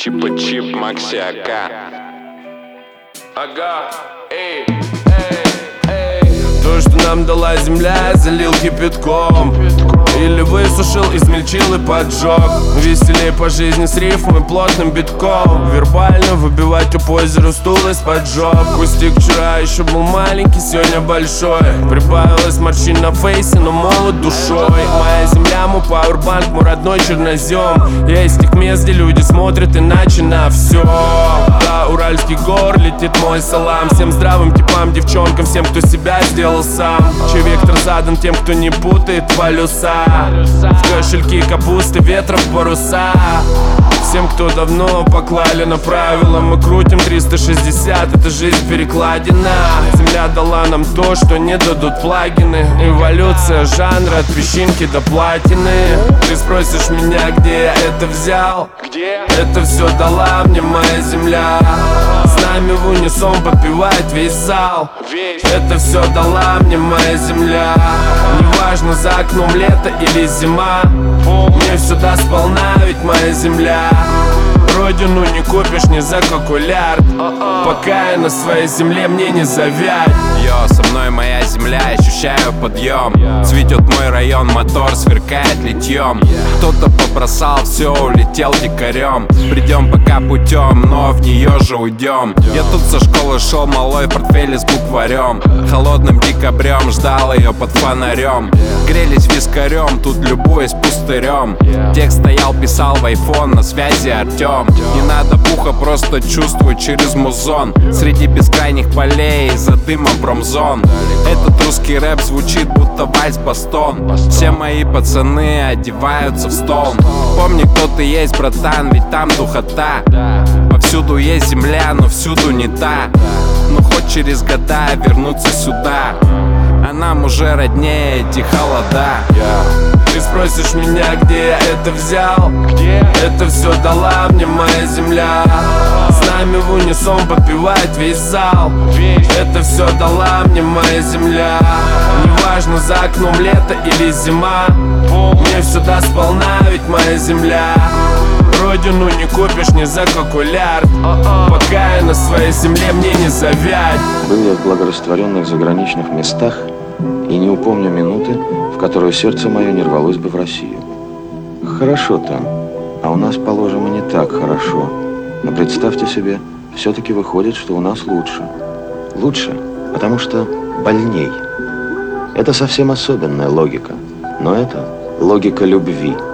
Чипа-чип, Макси Ака. Ага, эй, эй, эй. То, что нам дала земля, залил кипятком. Или высушил, измельчил и поджег. Веселей по жизни с рифмой плотным битком. Вербально выбивать об озеро стул из-под жоп. Кустик вчера еще был маленький, сегодня большой. Прибавилось морщин на фейсе, но молод душой. Моя земля, мой пауэрбанк, мой родной чернозем. Я из тех мест, где люди смотрят иначе на все. Да, Уральских гор летит мой салам. Всем здравым типам, девчонкам, всем, кто себя сделал сам. Чей вектор задан тем, кто не путает полюса. В кошельки капусты, ветром паруса. Всем, кто давно поклали на правила, мы крутим 360, это жизнь перекладина. Земля дала нам то, что не дадут плагины. Эволюция жанра от песчинки до платины. Ты спросишь меня, где я это взял? Это все дала мне моя земля. С нами в унисон подпевает весь зал. Это все дала мне моя земля. Неважно, за окном лето или зима, мне все даст сполна, ведь моя земля. Родину не купишь ни за калькулярд. Пока я на своей земле, мне не завять. Йо, со мной моя земля, ощущаю подъем. Цветет мой район, мотор сверкает литьем. Кто-то побросал все, улетел дикарем. Придем пока путем, но в нее же уйдем. Я тут со школы шел малой, в портфеле с букварем. Холодным декабрем ждал ее под фонарем. Грелись вискарем, тут любуясь пустырем. Текст стоял, писал в iPhone, на связи Артем. Не надо пуха, просто чувствуй через музон. Среди бескрайних полей, за дымом промзон. Этот русский рэп звучит, будто вальс-бастон. Все мои пацаны одеваются в стол. Помни, кто ты есть, братан, ведь там духота. Повсюду есть земля, но всюду не та. Но хоть через года вернуться сюда, а нам уже роднее эти холода. Ты спросишь меня, где я это взял? Это все дала мне моя земля. С нами в унисон подпевает весь зал. Это все дала мне моя земля. Неважно, за окном лето или зима, мне все даст сполна, ведь моя земля. Родину не купишь ни за калькулярд. Пока я на своей земле, мне не завять. Был я в благорастворенных заграничных местах и не упомню минуты, в которую сердце мое не рвалось бы в Россию. Хорошо там, а у нас, положим, и не так хорошо. Но представьте себе, все-таки выходит, что у нас лучше. Лучше, потому что больней. Это совсем особенная логика, но это логика любви.